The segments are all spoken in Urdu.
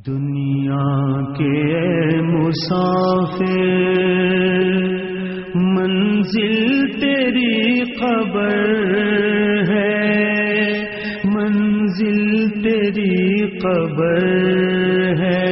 دنیا کے مسافر منزل تیری قبر ہے، منزل تیری قبر ہے۔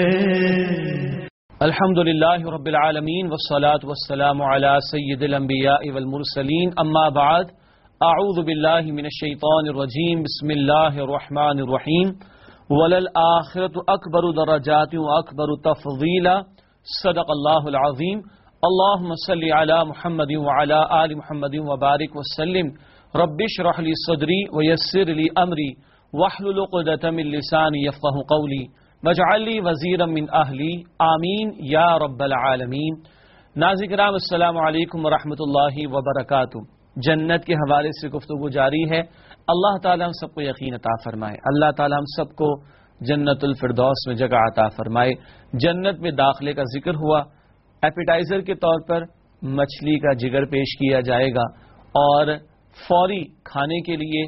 الحمدللہ رب العالمین والصلاة والسلام علی سید الانبیاء والمرسلین، اما بعد، اعوذ باللہ من الشیطان الرجیم، بسم اللہ الرحمن الرحیم۔ وَلَلْآخِرَةُ أَكْبَرُ دَرَجَاتٍ وَأَكْبَرُ تَفْضِيلًا صدق اللہ العظیم۔ اللہم صلی علی محمد وعلی آل محمد وبارک وسلم۔ رب اشرح لی صدری ویسر لی امری واحلل عقدۃ من لسانی یفقہوا قولی واجعل لی وزیرا من اہلی آمین یا رب العالمین۔ ناظرین کرام، السلام علیکم ورحمۃ اللہ وبرکاتہ۔ جنت کے حوالے سے گفتگو جاری ہے۔ اللہ تعالیٰ ہم سب کو یقین عطا فرمائے، اللہ تعالیٰ ہم سب کو جنت الفردوس میں جگہ عطا فرمائے۔ جنت میں داخلے کا ذکر ہوا، ایپیٹائزر کے طور پر مچھلی کا جگر پیش کیا جائے گا اور فوری کھانے کے لیے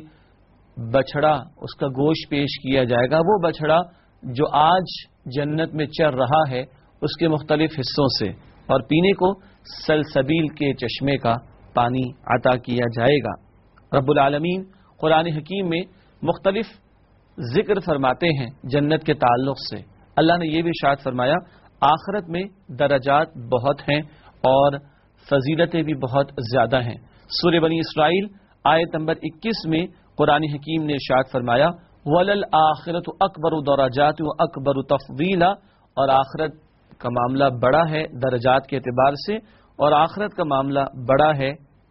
بچھڑا، اس کا گوشت پیش کیا جائے گا۔ وہ بچھڑا جو آج جنت میں چر رہا ہے اس کے مختلف حصوں سے، اور پینے کو سلسبیل کے چشمے کا پانی عطا کیا جائے گا۔ رب العالمین قرآن حکیم میں مختلف ذکر فرماتے ہیں جنت کے تعلق سے۔ اللہ نے یہ بھی ارشاد فرمایا، آخرت میں درجات بہت ہیں اور فضیلتیں بھی بہت زیادہ ہیں۔ سورہ بنی اسرائیل آیت نمبر 21 میں قرآن حکیم نے ارشاد فرمایا، وَلَلْآخِرَةُ أَكْبَرُ دَرَجَاتٍ وَأَكْبَرُ تَفْضِيلًا، اور آخرت کا معاملہ بڑا ہے درجات کے اعتبار سے، اور آخرت کا معاملہ بڑا ہے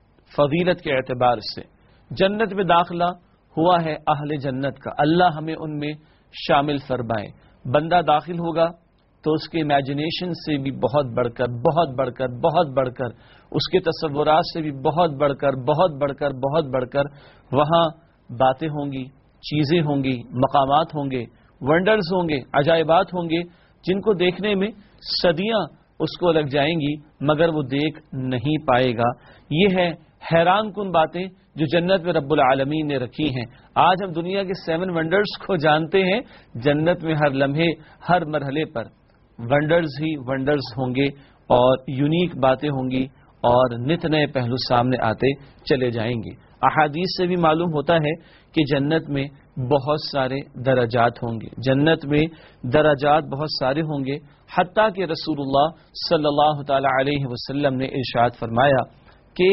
فضیلت کے اعتبار سے۔ جنت میں داخلہ ہوا ہے اہل جنت کا، اللہ ہمیں ان میں شامل فرمائے۔ بندہ داخل ہوگا تو اس کے امیجنیشن سے بھی بہت بڑھ کر بہت بڑھ کر بہت بڑھ کر، اس کے تصورات سے بھی بہت بڑھ کر بہت بڑھ کر بہت بڑھ کر وہاں باتیں ہوں گی، چیزیں ہوں گی، مقامات ہوں گے، ونڈرز ہوں گے، عجائبات ہوں گے، جن کو دیکھنے میں صدیاں اس کو لگ جائیں گی مگر وہ دیکھ نہیں پائے گا۔ یہ ہے حیران کن باتیں جو جنت میں رب العالمین نے رکھی ہیں۔ آج ہم دنیا کے 7 ونڈرز کو جانتے ہیں، جنت میں ہر لمحے ہر مرحلے پر ونڈرز ہی ونڈرز ہوں گے اور یونیک باتیں ہوں گی اور نت نئے پہلو سامنے آتے چلے جائیں گے۔ احادیث سے بھی معلوم ہوتا ہے کہ جنت میں بہت سارے درجات ہوں گے، جنت میں درجات بہت سارے ہوں گے، حتیٰ کہ رسول اللہ صلی اللہ تعالی علیہ وسلم نے ارشاد فرمایا کہ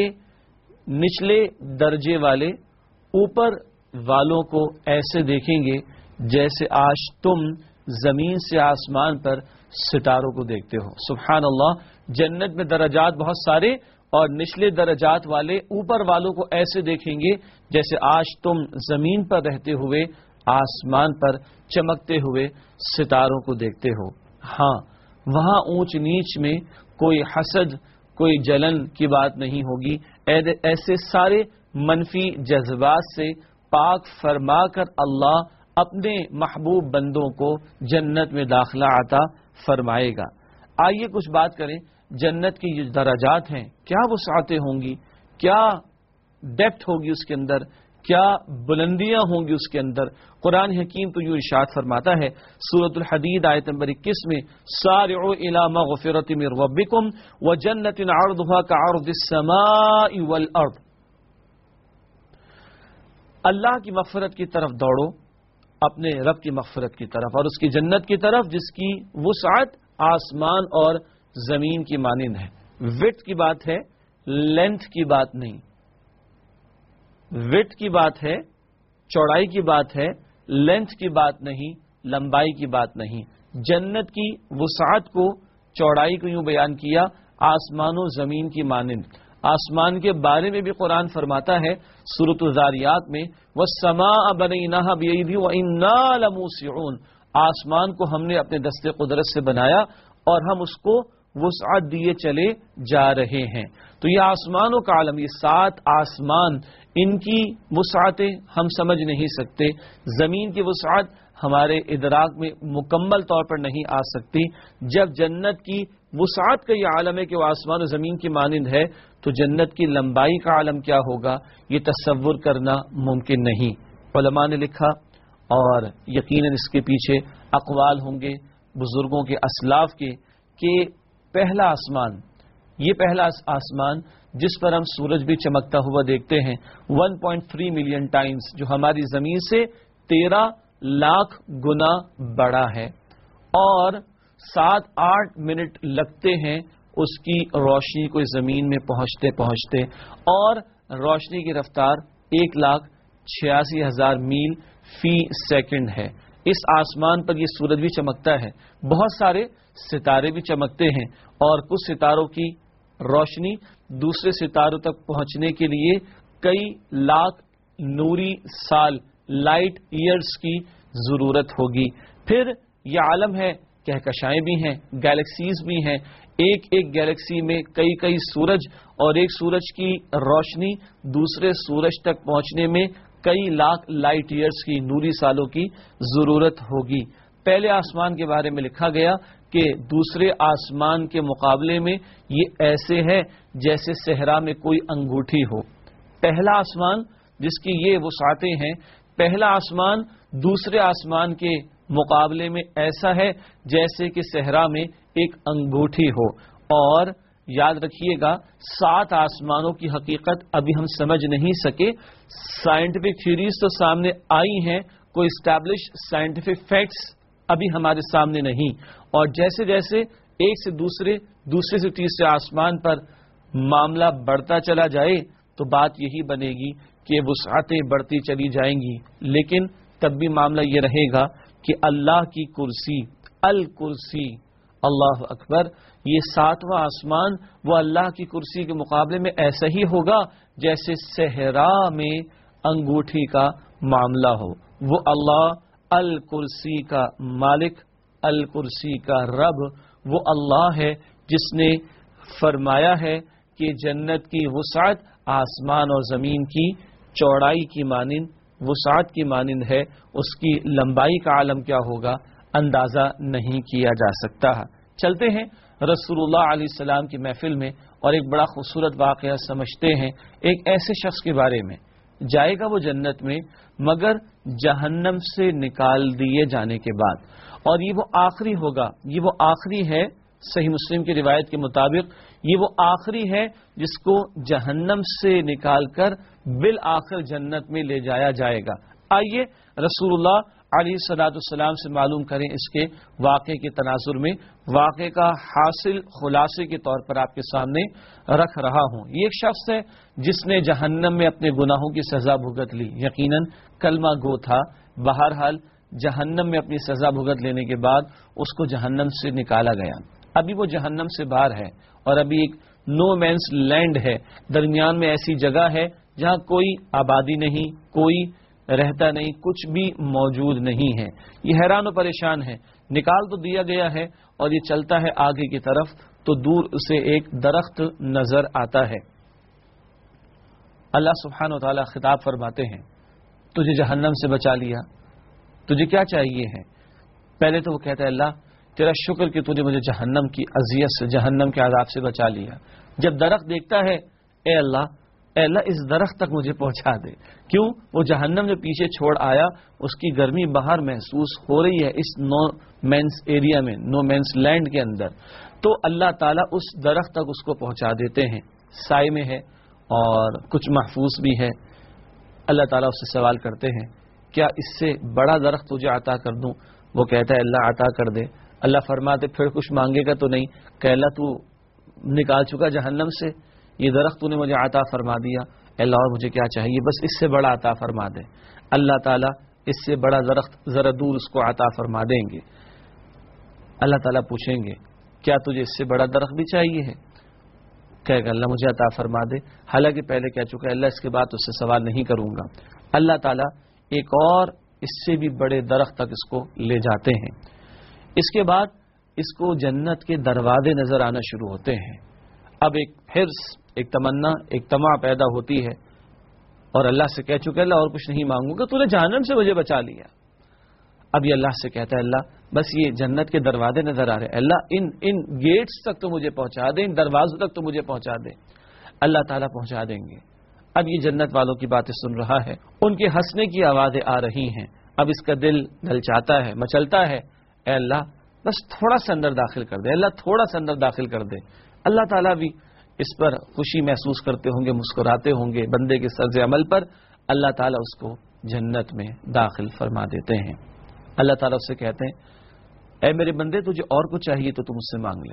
نچلے درجے والے اوپر والوں کو ایسے دیکھیں گے جیسے آج تم زمین سے آسمان پر ستاروں کو دیکھتے ہو۔ سبحان اللہ، جنت میں درجات بہت سارے، اور نچلے درجات والے اوپر والوں کو ایسے دیکھیں گے جیسے آج تم زمین پر رہتے ہوئے آسمان پر چمکتے ہوئے ستاروں کو دیکھتے ہو۔ ہاں، وہاں اونچ نیچ میں کوئی حسد، کوئی جلن کی بات نہیں ہوگی۔ ایسے سارے منفی جذبات سے پاک فرما کر اللہ اپنے محبوب بندوں کو جنت میں داخلہ عطا فرمائے گا۔ آئیے کچھ بات کریں جنت کی جو درجات ہیں، کیا وسعتیں ہوں گی، کیا ڈیپتھ ہوگی اس کے اندر، کیا بلندیاں ہوں گی اس کے اندر۔ قرآن حکیم تو یوں ارشاد فرماتا ہے سورۃ الحدید آیت نمبر 21 میں، سارعوا الی مغفرۃ من ربکم وجنۃ عرضها کعرض السماء والارض، اللہ کی مغفرت کی طرف دوڑو، اپنے رب کی مغفرت کی طرف اور اس کی جنت کی طرف جس کی وسعت آسمان اور زمین کی مانند ہے۔ وڈتھ کی بات ہے، لینتھ کی بات نہیں، وڈتھ کی بات ہے، چوڑائی کی بات ہے، لینتھ کی بات نہیں، لمبائی کی بات نہیں۔ جنت کی وسعت کو، چوڑائی کو یوں بیان کیا، آسمان و زمین کی مانند۔ آسمان کے بارے میں بھی قرآن فرماتا ہے سورۃ الذاریات میں، وَالسَّمَاءَ بَنَيْنَاهَا بِأَيْدٍ وَإِنَّا لَمُوسِعُونَ، آسمان کو ہم نے اپنے دست قدرت سے بنایا اور ہم اس کو وسعت دیے چلے جا رہے ہیں۔ تو یہ آسمانوں کا عالم، یہ 7 آسمان، ان کی وسعتیں ہم سمجھ نہیں سکتے، زمین کی وسعت ہمارے ادراک میں مکمل طور پر نہیں آ سکتی۔ جب جنت کی وسعت کا یہ عالم ہے کہ وہ آسمان و زمین کی مانند ہے، تو جنت کی لمبائی کا عالم کیا ہوگا یہ تصور کرنا ممکن نہیں۔ علماء نے لکھا اور یقیناً اس کے پیچھے اقوال ہوں گے، بزرگوں کے اسلاف کے کہ پہلا آسمان، یہ پہلا آسمان جس پر ہم سورج بھی چمکتا ہوا دیکھتے ہیں 1.3 ملین ٹائمز، جو ہماری زمین سے 13 لاکھ گنا بڑا ہے، اور 7-8 منٹ لگتے ہیں اس کی روشنی کو زمین میں پہنچتے پہنچتے، اور روشنی کی رفتار 1,86,000 میل فی سیکنڈ ہے۔ اس آسمان پر یہ سورج بھی چمکتا ہے، بہت سارے ستارے بھی چمکتے ہیں، اور کچھ ستاروں کی روشنی دوسرے ستاروں تک پہنچنے کے لیے کئی لاکھ نوری سال لائٹ ایئرز کی ضرورت ہوگی۔ پھر یہ عالم ہے، کہکشائیں بھی ہیں، گیلیکسیز بھی ہیں، ایک ایک گیلیکسی میں کئی کئی سورج، اور ایک سورج کی روشنی دوسرے سورج تک پہنچنے میں کئی لاکھ لائٹ ایئرز کی نوری سالوں کی ضرورت ہوگی۔ پہلے آسمان کے بارے میں لکھا گیا کہ دوسرے آسمان کے مقابلے میں یہ ایسے ہے جیسے صحرا میں کوئی انگوٹھی ہو۔ پہلا آسمان جس کی یہ وسعتیں ہیں، پہلا آسمان دوسرے آسمان کے مقابلے میں ایسا ہے جیسے کہ صحرا میں ایک انگوٹھی ہو۔ اور یاد رکھیے گا 7 آسمانوں کی حقیقت ابھی ہم سمجھ نہیں سکے، سائنٹیفک تھیوریز تو سامنے آئی ہیں، کوئی اسٹیبلش سائنٹیفک فیکٹس ابھی ہمارے سامنے نہیں، اور جیسے جیسے ایک سے دوسرے سے تیسرے آسمان پر معاملہ بڑھتا چلا جائے تو بات یہی بنے گی کہ وسعتیں بڑھتی چلی جائیں گی، لیکن تب بھی معاملہ یہ رہے گا کہ اللہ کی کرسی، الکرسی، اللہ اکبر، یہ 7واں آسمان وہ اللہ کی کرسی کے مقابلے میں ایسا ہی ہوگا جیسے صحرا میں انگوٹھی کا معاملہ ہو۔ وہ اللہ الکرسی کا مالک، الکرسی کا رب، وہ اللہ ہے جس نے فرمایا ہے کہ جنت کی وسعت آسمان اور زمین کی چوڑائی کی مانند، وسعت کی مانند ہے، اس کی لمبائی کا عالم کیا ہوگا اندازہ نہیں کیا جا سکتا۔ چلتے ہیں رسول اللہ علیہ السلام کی محفل میں، اور ایک بڑا خوبصورت واقعہ سمجھتے ہیں ایک ایسے شخص کے بارے میں، جائے گا وہ جنت میں مگر جہنم سے نکال دیے جانے کے بعد، اور یہ وہ آخری ہوگا، یہ وہ آخری ہے، صحیح مسلم کی روایت کے مطابق یہ وہ آخری ہے جس کو جہنم سے نکال کر بالآخر جنت میں لے جایا جائے گا۔ آئیے رسول اللہ علیہ الصلوۃ والسلام سے معلوم کریں اس کے واقعے کے تناظر میں، واقعے کا حاصل خلاصے کے طور پر آپ کے سامنے رکھ رہا ہوں۔ یہ ایک شخص ہے جس نے جہنم میں اپنے گناہوں کی سزا بھگت لی، یقیناً کلمہ گو تھا، بہرحال جہنم میں اپنی سزا بھگت لینے کے بعد اس کو جہنم سے نکالا گیا۔ ابھی وہ جہنم سے باہر ہے، اور ابھی ایک نو مینس لینڈ ہے، درمیان میں ایسی جگہ ہے جہاں کوئی آبادی نہیں، کوئی رہتا نہیں، کچھ بھی موجود نہیں ہے۔ یہ حیران و پریشان ہے، نکال تو دیا گیا ہے اور یہ چلتا ہے آگے کی طرف تو دور اسے ایک درخت نظر آتا ہے۔ اللہ سبحانہ و تعالی خطاب فرماتے ہیں، تجھے جہنم سے بچا لیا، تجھے کیا چاہیے ہے؟ پہلے تو وہ کہتا ہے اللہ تیرا شکر کہ تجھے مجھے جہنم کی اذیت سے، جہنم کے عذاب سے بچا لیا۔ جب درخت دیکھتا ہے، اے اللہ اس درخت تک مجھے پہنچا دے، کیوں؟ وہ جہنم جو پیچھے چھوڑ آیا اس کی گرمی باہر محسوس ہو رہی ہے اس نو مینس ایریا میں، نو مینس لینڈ کے اندر، تو اللہ تعالیٰ اس درخت تک اس کو پہنچا دیتے ہیں، سائے میں ہے اور کچھ محفوظ بھی ہے۔ اللہ تعالیٰ اس سے سوال کرتے ہیں کیا اس سے بڑا درخت تجھے عطا کر دوں؟ وہ کہتا ہے اللہ عطا کر دے۔ اللہ فرماتے پھر کچھ مانگے گا تو نہیں؟ کہ اللہ تو نکال چکا جہنم سے، یہ درخت تو نے مجھے عطا فرما دیا، اللہ اور مجھے کیا چاہیے؟ بس اس سے بڑا عطا فرما دے۔ اللہ تعالیٰ اس سے بڑا درخت ذرا دور اس کو عطا فرما دیں گے۔ اللہ تعالیٰ پوچھیں گے کیا تجھے اس سے بڑا درخت بھی چاہیے ہے؟ کہے گا اللہ مجھے عطا فرما دے، حالانکہ پہلے کہہ چکا ہے اللہ اس کے بعد اس سے سوال نہیں کروں گا۔ اللہ تعالیٰ ایک اور اس سے بھی بڑے درخت تک اس کو لے جاتے ہیں۔ اس کے بعد اس کو جنت کے دروازے نظر آنا شروع ہوتے ہیں۔ اب ایک حرص، ایک تمنا، ایک طمع پیدا ہوتی ہے، اور اللہ سے کہہ چکا اللہ اور کچھ نہیں مانگوں گا، تو نے جہنم سے مجھے بچا لیا۔ اب یہ اللہ سے کہتا ہے اللہ بس یہ جنت کے دروازے نظر آ رہے ہیں، اللہ ان گیٹس تک تو مجھے پہنچا دے، ان دروازوں تک تو مجھے پہنچا دے۔ اللہ تعالیٰ پہنچا دیں گے۔ اب یہ جنت والوں کی باتیں سن رہا ہے، ان کے ہنسنے کی آوازیں آ رہی ہیں۔ اب اس کا دل للچاتا ہے، مچلتا ہے، اے اللہ بس تھوڑا سا اندر داخل کر دے، اللہ تھوڑا سا اندر داخل کر دے، اللہ تعالیٰ بھی اس پر خوشی محسوس کرتے ہوں گے، مسکراتے ہوں گے، بندے کے طرز عمل پر اللہ تعالیٰ اس کو جنت میں داخل فرما دیتے ہیں۔ اللہ تعالیٰ اس سے کہتے ہیں اے میرے بندے تجھے اور کچھ چاہیے تو تم اس سے مانگ لے،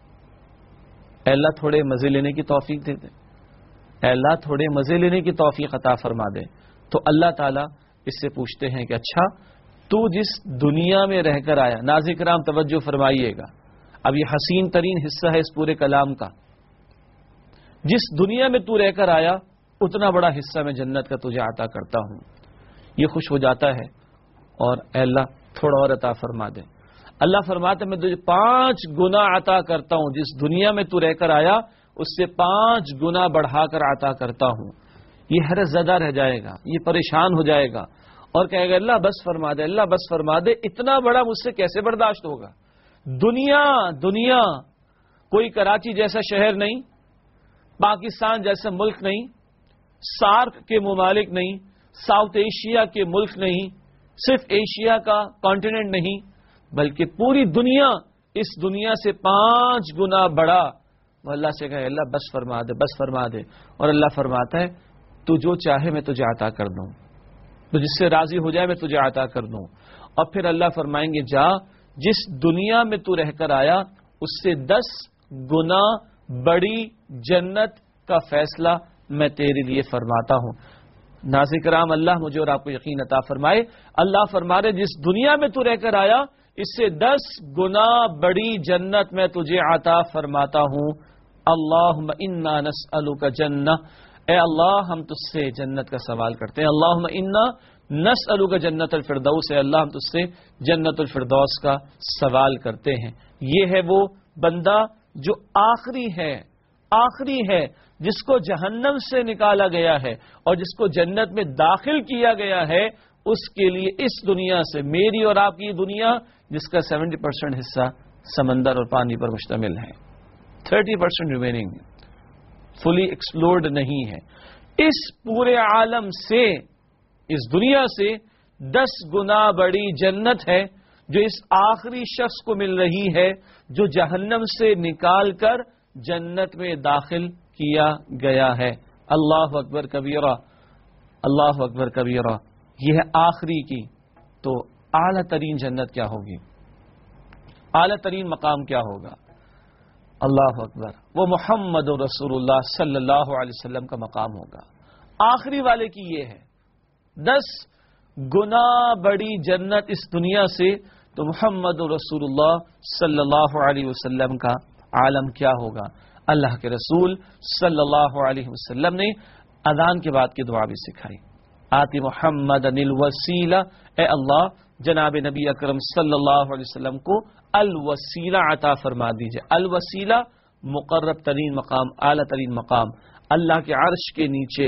اے اللہ تھوڑے مزے لینے کی توفیق دے دے، اے اللہ تھوڑے مزے لینے کی توفیق عطا فرما دے۔ تو اللہ تعالیٰ اس سے پوچھتے ہیں کہ اچھا تو جس دنیا میں رہ کر آیا، ناظرین کرام توجہ فرمائیے گا، اب یہ حسین ترین حصہ ہے اس پورے کلام کا، جس دنیا میں تو رہ کر آیا اتنا بڑا حصہ میں جنت کا تجھے عطا کرتا ہوں۔ یہ خوش ہو جاتا ہے اور اے اللہ تھوڑا اور عطا فرما دے۔ اللہ فرماتا ہے میں تجھے 5 گنا عطا کرتا ہوں، جس دنیا میں تو رہ کر آیا اس سے 5 گنا بڑھا کر عطا کرتا ہوں۔ یہ حیرت زدہ رہ جائے گا، یہ پریشان ہو جائے گا اور کہے گا اللہ بس فرما دے، اللہ بس فرما دے، اتنا بڑا مجھ سے کیسے برداشت ہوگا؟ دنیا کوئی کراچی جیسا شہر نہیں، پاکستان جیسا ملک نہیں، سارک کے ممالک نہیں، ساؤتھ ایشیا کے ملک نہیں، صرف ایشیا کا کانٹیننٹ نہیں، بلکہ پوری دنیا اس دنیا سے 5 گنا بڑا۔ وہ اللہ سے کہے اللہ بس فرما دے، بس فرما دے، اور اللہ فرماتا ہے تو جو چاہے میں تجھے عطا کر دوں، تو جس سے راضی ہو جائے میں تجھے عطا کر دوں۔ اور پھر اللہ فرمائیں گے جا جس دنیا میں تو رہ کر آیا اس سے 10 گنا بڑی جنت کا فیصلہ میں تیرے لیے فرماتا ہوں۔ ناظرین کرام اللہ مجھے اور آپ کو یقین عطا فرمائے، اللہ فرما رہے جس دنیا میں تو رہ کر آیا اس سے 10 گنا بڑی جنت میں تجھے عطا فرماتا ہوں۔ اللہم انا نسألک جنہ، اے اللہ ہم تجھ سے جنت کا سوال کرتے ہیں۔ اللہم انا نسألک جنت الفردوس، اے اللہ ہم تجھ سے جنت الفردوس کا سوال کرتے ہیں۔ یہ ہے وہ بندہ جو آخری ہے جس کو جہنم سے نکالا گیا ہے اور جس کو جنت میں داخل کیا گیا ہے، اس کے لیے اس دنیا سے، میری اور آپ کی دنیا جس کا 70% حصہ سمندر اور پانی پر مشتمل ہے، 30% ریمیننگ فلی ایکسپلورڈ نہیں ہے، اس پورے عالم سے، اس دنیا سے 10 گنا بڑی جنت ہے جو اس آخری شخص کو مل رہی ہے جو جہنم سے نکال کر جنت میں داخل کیا گیا ہے۔ اللہ اکبر کبیرہ، اللہ اکبر کبیرہ۔ یہ ہے آخری کی، تو اعلیٰ ترین جنت کیا ہوگی، اعلیٰ ترین مقام کیا ہوگا؟ اللہ اکبر، وہ محمد رسول اللہ صلی اللہ علیہ وسلم کا مقام ہوگا۔ آخری والے کی یہ ہے 10 گنا بڑی جنت اس دنیا سے، تو محمد رسول اللہ صلی اللہ علیہ وسلم کا عالم کیا ہوگا؟ اللہ کے رسول صلی اللہ علیہ وسلم نے اذان کے بعد کی دعا بھی سکھائی، آتی محمد الوسیلہ، اے اللہ جناب نبی اکرم صلی اللہ علیہ وسلم کو الوسیلہ عطا فرما دیجئے۔ الوسیلہ مقرب ترین مقام، اعلیٰ ترین مقام، اللہ کے عرش کے نیچے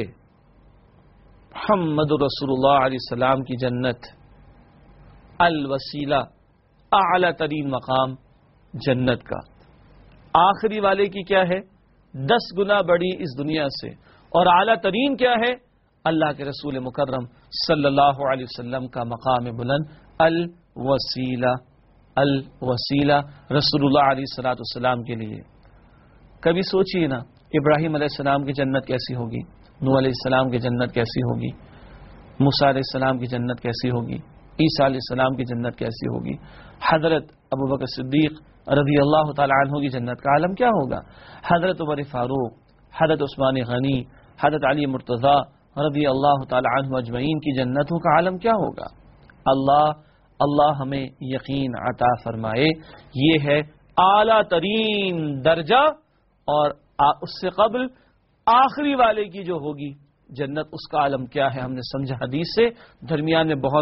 محمد رسول اللہ علیہ السلام کی جنت، الوسیلہ اعلیٰ ترین مقام جنت کا۔ آخری والے کی کیا ہے؟ 10 گنا بڑی اس دنیا سے، اور اعلیٰ ترین کیا ہے؟ اللہ کے رسول مکرم صلی اللہ علیہ وسلم کا مقام بلند، الوسیلہ، الوسیلہ رسول اللہ علیہ الصلوۃ والسلام کے لیے۔ کبھی سوچئے نا ابراہیم علیہ السلام کی جنت کیسی ہوگی، نوح علیہ السلام کی جنت کیسی ہوگی، موسیٰ علیہ السلام کی جنت کیسی ہوگی، عیسیٰ علیہ السلام کی جنت کیسی ہوگی، حضرت ابوبکر صدیق رضی اللہ تعالی عنہ کی جنت کا عالم کیا ہوگا، حضرت عمر فاروق، حضرت عثمان غنی، حضرت علی مرتضیٰ رضی اللہ تعالی عنہ اجمعین کی جنتوں کا عالم کیا ہوگا؟ اللہ ہمیں یقین عطا فرمائے۔ یہ ہے اعلیٰ ترین درجہ، اور اس سے قبل آخری والے کی جو ہوگی جنت، اس کا عالم کیا ہے ہم نے سمجھا حدیث سے۔ درمیان میں بہت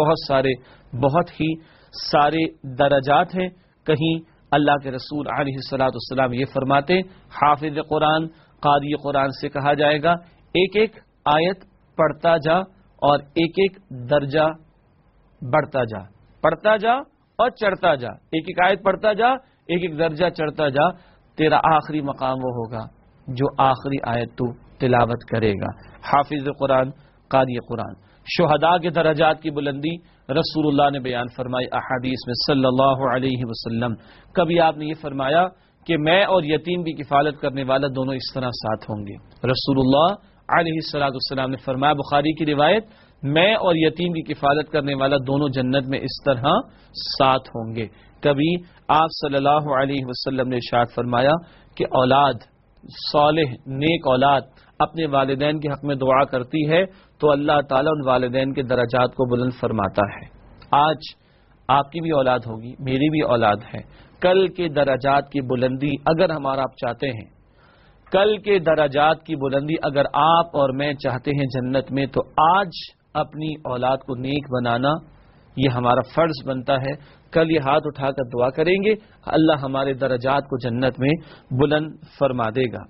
ہی سارے درجات ہیں۔ کہیں اللہ کے رسول علیہ الصلوۃ والسلام یہ فرماتے، حافظ قرآن، قاری قرآن سے کہا جائے گا ایک ایک آیت پڑھتا جا اور ایک ایک درجہ بڑھتا جا، پڑھتا جا اور چڑھتا جا، ایک ایک آیت پڑھتا جا، ایک ایک درجہ چڑھتا جا، تیرا آخری مقام وہ ہوگا جو آخری آیت تو تلاوت کرے گا۔ حافظ قرآن، قاری قرآن۔ شہداء کے درجات کی بلندی رسول اللہ نے بیان فرمائی احادیث میں صلی اللہ علیہ وسلم. کبھی آپ نے یہ فرمایا کہ میں اور یتیم کی کفالت کرنے والا دونوں اس طرح ساتھ ہوں گے. رسول اللہ علیہ السلام نے فرمایا، بخاری کی روایت، میں اور یتیم کی کفالت کرنے والا دونوں جنت میں اس طرح ساتھ ہوں گے. کبھی آپ صلی اللہ علیہ وسلم نے ارشاد فرمایا کہ اولاد صالح نیک اولاد اپنے والدین کے حق میں دعا کرتی ہے تو اللہ تعالیٰ ان والدین کے درجات کو بلند فرماتا ہے. آج آپ کی بھی اولاد ہوگی، میری بھی اولاد ہے. کل کے درجات کی بلندی اگر ہمارا آپ چاہتے ہیں، کل کے درجات کی بلندی اگر آپ اور میں چاہتے ہیں جنت میں، تو آج اپنی اولاد کو نیک بنانا یہ ہمارا فرض بنتا ہے. کل یہ ہاتھ اٹھا کر دعا کریں گے، اللہ ہمارے درجات کو جنت میں بلند فرما دے گا.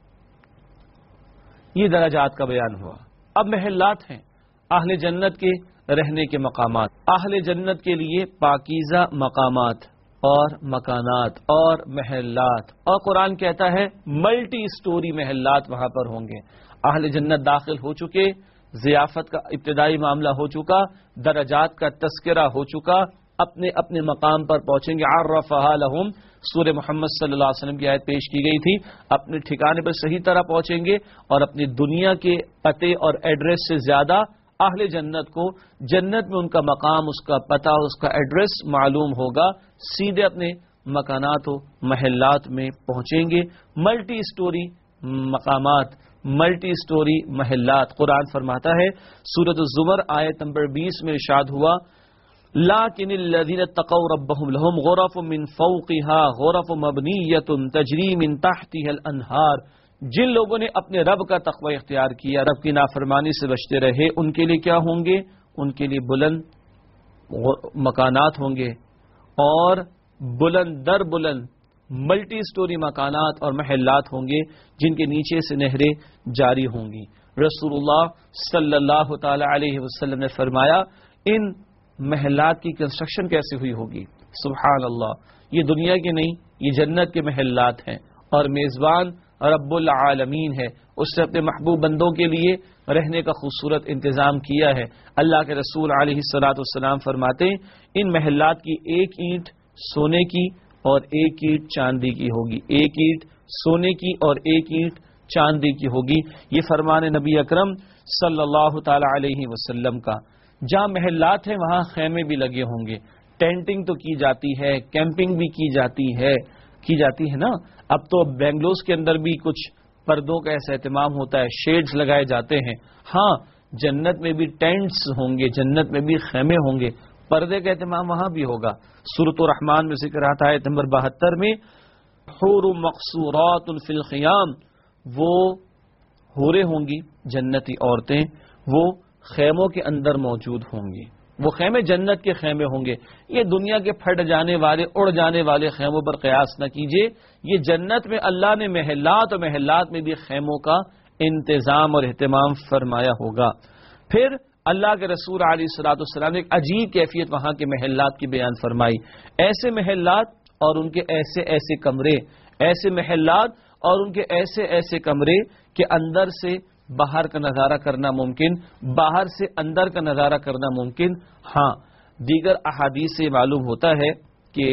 یہ درجات کا بیان ہوا. اب محلات ہیں اہل جنت کے رہنے کے مقامات. اہل جنت کے لیے پاکیزہ مقامات اور مکانات اور محلات، اور قرآن کہتا ہے ملٹی سٹوری محلات وہاں پر ہوں گے. اہل جنت داخل ہو چکے، ضیافت کا ابتدائی معاملہ ہو چکا، درجات کا تذکرہ ہو چکا، اپنے اپنے مقام پر پہنچیں گے. عرفہا لہم، سورہ محمد صلی اللہ علیہ وسلم کی آیت پیش کی گئی تھی. اپنے ٹھکانے پر صحیح طرح پہنچیں گے اور اپنی دنیا کے پتے اور ایڈریس سے زیادہ اہل جنت کو جنت میں ان کا مقام، اس کا پتہ، اس کا ایڈریس معلوم ہوگا. سیدھے اپنے مکانات و محلات میں پہنچیں گے. ملٹی سٹوری مقامات، ملٹی سٹوری محلات. قرآن فرماتا ہے سورۃ الزمر آیت نمبر 20 میں ارشاد ہوا، لیکن الذین اتقوا ربهم لهم غرف من فوقها غرف مبنیۃ تجری من تحتها الانہار. جن لوگوں نے اپنے رب کا تقوی اختیار کیا، رب کی نافرمانی سے بچتے رہے، ان کے لیے کیا ہوں گے؟ ان کے لیے بلند مکانات ہوں گے، اور بلند در بلند ملٹی سٹوری مکانات اور محلات ہوں گے جن کے نیچے سے نہریں جاری ہوں گی. رسول اللہ صلی اللہ تعالی علیہ وسلم نے فرمایا ان محلات کی کنسٹرکشن کیسے ہوئی ہوگی؟ سبحان اللہ، یہ دنیا کے نہیں، یہ جنت کے محلات ہیں، اور میزبان رب العالمین ہے. اس نے اپنے محبوب بندوں کے لیے رہنے کا خوبصورت انتظام کیا ہے. اللہ کے رسول علیہ الصلوۃ والسلام فرماتے ہیں ان محلات کی ایک اینٹ سونے کی اور ایک اینٹ چاندی کی ہوگی. ایک اینٹ سونے کی اور ایک اینٹ چاندی کی ہوگی. یہ فرمان نبی اکرم صلی اللہ تعالی علیہ وسلم کا. جہاں محلات ہیں وہاں خیمے بھی لگے ہوں گے، ٹینٹنگ تو کی جاتی ہے، کیمپنگ بھی کی جاتی ہے نا. اب تو بینگلوز کے اندر بھی کچھ پردوں کا ایسا اہتمام ہوتا ہے، شیڈز لگائے جاتے ہیں. ہاں جنت میں بھی ٹینٹس ہوں گے، جنت میں بھی خیمے ہوں گے، پردے کا اہتمام وہاں بھی ہوگا. سورۃ الرحمن میں ذکر آتا ہے نمبر 72 میں، حور مقصورات فی الخیام، وہ حوریں ہوں گی جنتی عورتیں، وہ خیموں کے اندر موجود ہوں گی. وہ خیمے جنت کے خیمے ہوں گے. یہ دنیا کے پھٹ جانے والے اڑ جانے والے خیموں پر قیاس نہ کیجیے. یہ جنت میں اللہ نے محلات اور محلات میں بھی خیموں کا انتظام اور اہتمام فرمایا ہوگا. پھر اللہ کے رسول علیہ الصلوۃ والسلام نے ایک عجیب کیفیت وہاں کے محلات کی بیان فرمائی. ایسے محلات اور ان کے ایسے ایسے کمرے، ایسے محلات اور ان کے ایسے ایسے کمرے کہ اندر سے باہر کا نظارہ کرنا ممکن، باہر سے اندر کا نظارہ کرنا ممکن. ہاں دیگر احادیث سے معلوم ہوتا ہے کہ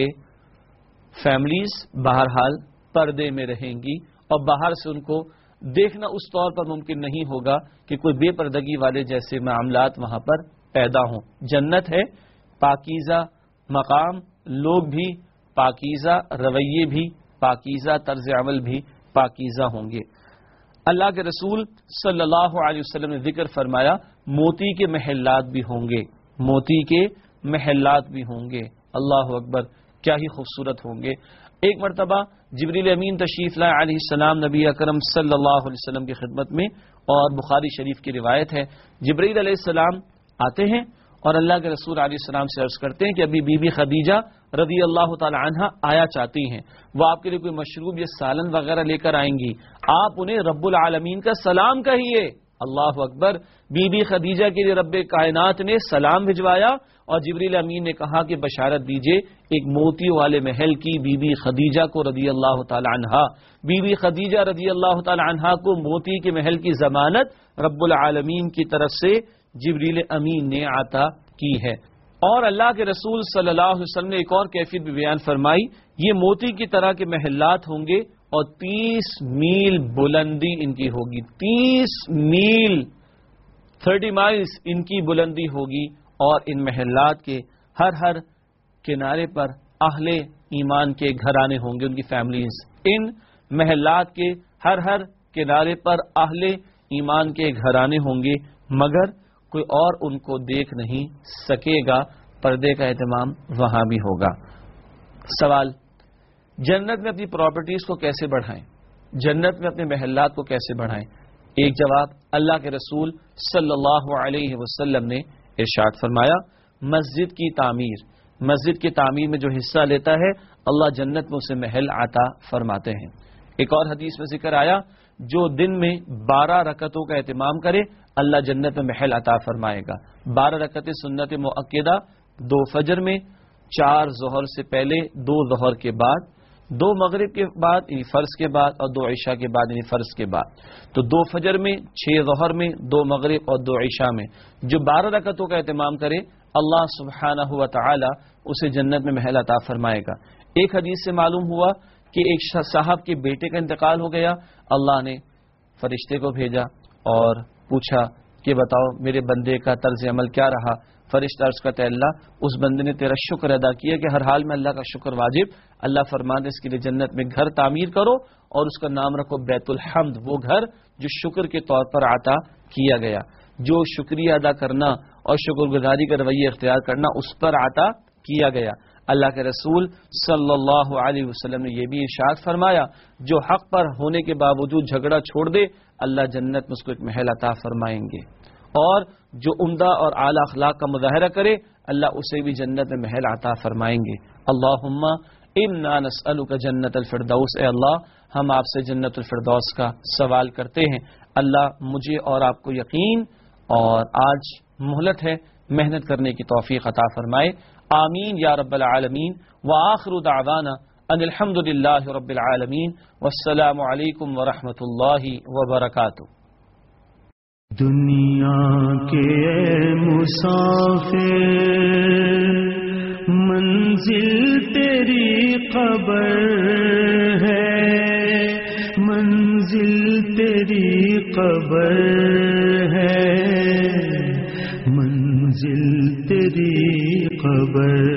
فیملیز بہرحال پردے میں رہیں گی اور باہر سے ان کو دیکھنا اس طور پر ممکن نہیں ہوگا کہ کوئی بے پردگی والے جیسے معاملات وہاں پر پیدا ہوں. جنت ہے پاکیزہ مقام، لوگ بھی پاکیزہ، رویے بھی پاکیزہ، طرز عمل بھی پاکیزہ ہوں گے. اللہ کے رسول صلی اللہ علیہ وسلم نے ذکر فرمایا موتی کے محلات بھی ہوں گے، موتی کے محلات بھی ہوں گے. اللہ اکبر، کیا ہی خوبصورت ہوں گے. ایک مرتبہ جبریل امین تشریف لائے علیہ السلام نبی اکرم صلی اللہ علیہ وسلم کی خدمت میں، اور بخاری شریف کی روایت ہے جبریل علیہ السلام آتے ہیں اور اللہ کے رسول علیہ السلام سے عرض کرتے ہیں کہ ابھی بی بی خدیجہ رضی اللہ تعالی عنہا آیا چاہتی ہیں، وہ آپ کے لیے کوئی مشروب یا سالن وغیرہ لے کر آئیں گی، آپ انہیں رب العالمین کا سلام کہیے. اللہ اکبر، بی بی خدیجہ کے لیے رب کائنات نے سلام بھجوایا اور جبریل امین نے کہا کہ بشارت دیجئے ایک موتی والے محل کی بی بی خدیجہ کو رضی اللہ تعالی عنہا. بی بی خدیجہ رضی اللہ تعالی عنہا کو موتی کے محل کی ضمانت رب العالمین کی طرف سے جبریل امین نے عطا کی ہے۔ اور اللہ کے رسول صلی اللہ علیہ وسلم نے ایک اور کیفیت بھی بیان فرمائی، یہ موتی کی طرح کے محلات ہوں گے اور 30 میل بلندی ان کی ہوگی، 30 میل 30 مائلز ان کی بلندی ہوگی، اور ان محلات کے ہر کنارے پر اہل ایمان کے گھرانے ہوں گے، ان کی فیملیز۔ ان محلات کے ہر کنارے پر اہل ایمان کے گھرانے ہوں گے، مگر کوئی اور ان کو دیکھ نہیں سکے گا، پردے کا اہتمام وہاں بھی ہوگا۔ سوال، جنت میں اپنی پراپرٹیز کو کیسے بڑھائیں؟ جنت میں اپنے محلات کو کیسے بڑھائیں؟ ایک جواب، اللہ کے رسول صلی اللہ علیہ وسلم نے ارشاد فرمایا، مسجد کی تعمیر میں جو حصہ لیتا ہے اللہ جنت میں اسے محل عطا فرماتے ہیں۔ ایک اور حدیث میں ذکر آیا، جو دن میں 12 رکعتوں کا اہتمام کرے اللہ جنت میں محل عطا فرمائے گا۔ 12 رکعتیں سنت مؤکدہ، 2 فجر میں، 4 ظہر سے پہلے، 2 ظہر کے بعد، 2 مغرب کے بعد یعنی فرض کے بعد، اور 2 عشاء کے بعد یعنی فرض کے بعد۔ تو 2 فجر میں، 6 ظہر میں، 2 مغرب اور 2 عشاء میں جو 12 رکعتوں کا اہتمام کرے اللہ سبحانہ و تعالی اسے جنت میں محل عطا فرمائے گا۔ ایک حدیث سے معلوم ہوا کہ ایک صاحب کے بیٹے کا انتقال ہو گیا، اللہ نے فرشتے کو بھیجا اور پوچھا کہ بتاؤ میرے بندے کا طرز عمل کیا رہا؟ فرشتہ عرض کرتا ہے اللہ اس بندے نے تیرا شکر ادا کیا کہ ہر حال میں اللہ کا شکر واجب۔ اللہ فرماتے اس کے لیے جنت میں گھر تعمیر کرو اور اس کا نام رکھو بیت الحمد، وہ گھر جو شکر کے طور پر عطا کیا گیا، جو شکریہ ادا کرنا اور شکر گزاری کا رویہ اختیار کرنا اس پر عطا کیا گیا۔ اللہ کے رسول صلی اللہ علیہ وسلم نے یہ بھی ارشاد فرمایا، جو حق پر ہونے کے باوجود جھگڑا چھوڑ دے اللہ جنت میں اس کو ایک محل عطا فرمائیں گے، اور جو عمدہ اور اعلی اخلاق کا مظاہرہ کرے اللہ اسے بھی جنت میں محل عطا فرمائیں گے۔ اللہم انا نسألک جنت الفردوس، اے اللہ ہم آپ سے جنت الفردوس کا سوال کرتے ہیں۔ اللہ مجھے اور آپ کو یقین اور آج مہلت ہے محنت کرنے کی توفیق عطا فرمائے، آمین یا رب العالمین۔ وآخر دعوانا ان الحمد للہ رب العالمین، والسلام علیکم ورحمۃ اللہ وبرکاتہ۔ دنیا کے مسافر منزل تیری قبر ہے، منزل تیری قبر ہے، منزل تیری قبر